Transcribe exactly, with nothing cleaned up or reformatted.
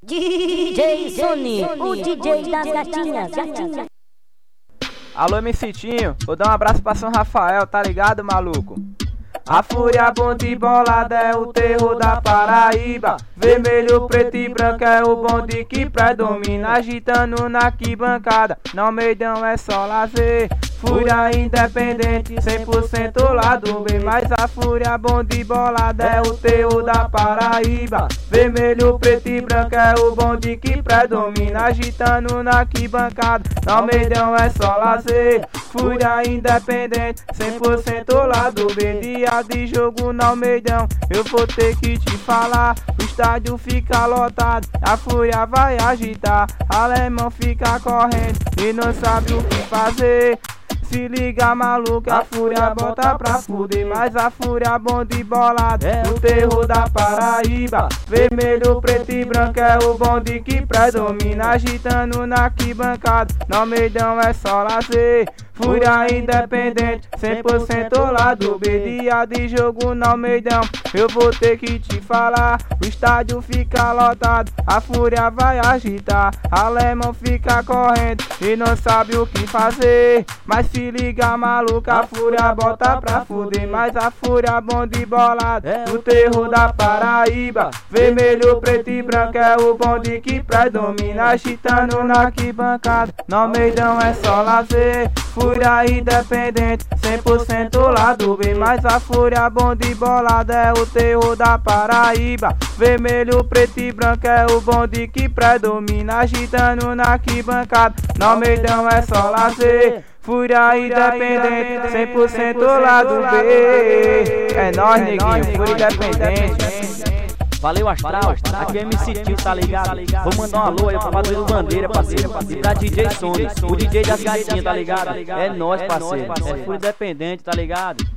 D J Sony, o D J das gatinhas, gatinhas. Alô, M C Tinho, vou dar um abraço pra São Rafael, tá ligado, maluco? A fúria bonde e bolada é o terror da Paraíba. Vermelho, preto e branco é o bonde que predomina, agitando na arquibancada. Não meidão é só lazer. Fúria independente, cem por cento lado B. Mas a fúria bonde e bolada é o terror da Paraíba. Vermelho, preto e branco é o bonde que predomina, agitando na arquibancada. Não meidão é só lazer. Fúria independente, cem por cento lado B. Dia de jogo no meidão, eu vou ter que te falar. O estádio fica lotado, a fúria vai agitar. Alemão fica correndo e não sabe o que fazer. Se liga, maluco, a fúria bota pra fuder. Mas a fúria bonde e bolada é o terror da Paraíba. Vermelho, preto e branco é o bonde que predomina, agitando na arquibancada. No meidão é só lazer. Fúria independente, cem por cento lado B. Dia de jogo no meidão, eu vou ter que te falar. O estádio fica lotado, a fúria vai agitar. Alemão fica correndo e não sabe o que fazer. Mas se liga, maluco, a fúria bota pra fuder. Mas a fúria bonde e bolada é o terror da Paraíba. Vermelho, preto e branco é o bonde que predomina, agitando na arquibancada. No meidão é só lazer. Fúria independente, cem por cento lado B. Mas a fúria bonde e bolada é o terror da Paraíba. Vermelho, preto e branco é o bonde que predomina, agitando na arquibancada. No meidão é só lazer. Fúria independente, cem por cento lado B. É nóis, neguinho, fúria independente. Valeu, Astral, aqui é M C Tio, tá ligado? Vou mandar um alô aí pro Padre Bandeira, parceiro. E pra D J Sony, o D J das gatinhas, tá ligado? É nóis, parceiro. É fúria independente, tá ligado?